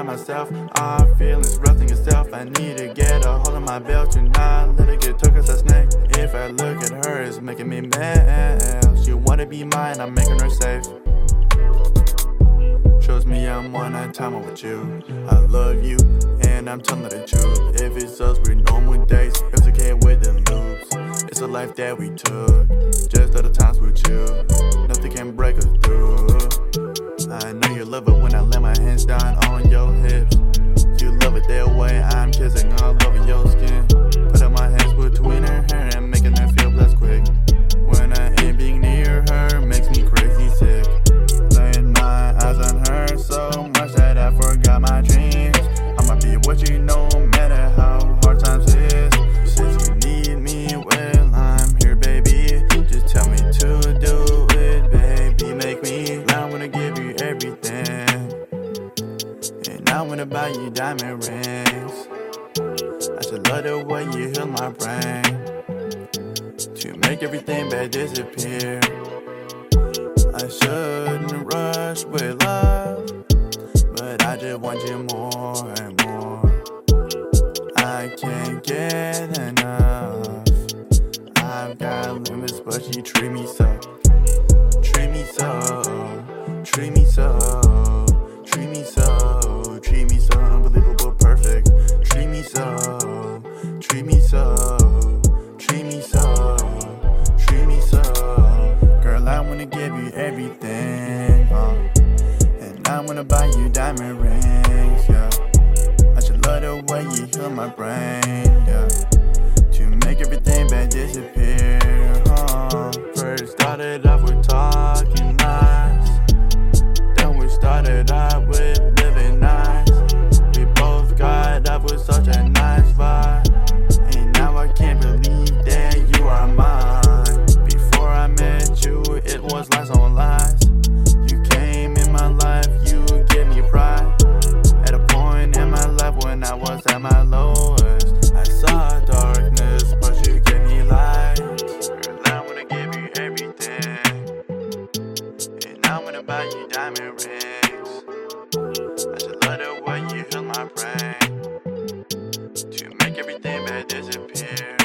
by myself. I'm feeling resting yourself. I need to get a hold of my belt. Do not let it get took as a snake. If I look at her, it's making me mad. She wanna be mine, I'm making her safe. Shows me I'm one at a time with you. I love you, and I'm telling the truth. If it's us, we're normal days. It's okay with the loops. It's a life that we took. Just other times with you. Nothing can break us through. I know you love it when I lay my hands down on your hips. You love it that way, I'm kissing all over your skin. Put up my hands between her hair and making her feel blessed quick. When I ain't being near her, makes me crazy sick. Laying my eyes on her so much that I forgot my dreams. I'ma be what you know, no matter how hard times is. Since you need me, well, I'm here, baby. Just tell me to do it, baby. Make me, I wanna give you everything. And I wanna buy you diamond rings. I should love the way you heal my brain. To make everything bad disappear. I shouldn't rush with love, but I just want you more and more. I can't get enough. I've got limits, but you treat me so. Treat me so. Treat me so. Treat me so. Treat me so unbelievable perfect. Treat me so. Treat me so. Treat me so. Treat me so. Girl, I wanna give you everything, and I wanna buy you diamond rings, yeah. I should love the way you heal my brain, yeah. To make everything bad disappear, First started off with talking lies, then we started out with living nice. We both got up with such a nice vibe, and now I can't believe that you are mine. Before I met you, it was lies on lies. You came in my life, you gave me pride. At a point in my life when I was at my lowest, I saw darkness, but you gave me light. Girl, I wanna give you everything, and I wanna buy you diamond rings. I should love the way you heal my brain, to make everything bad disappear.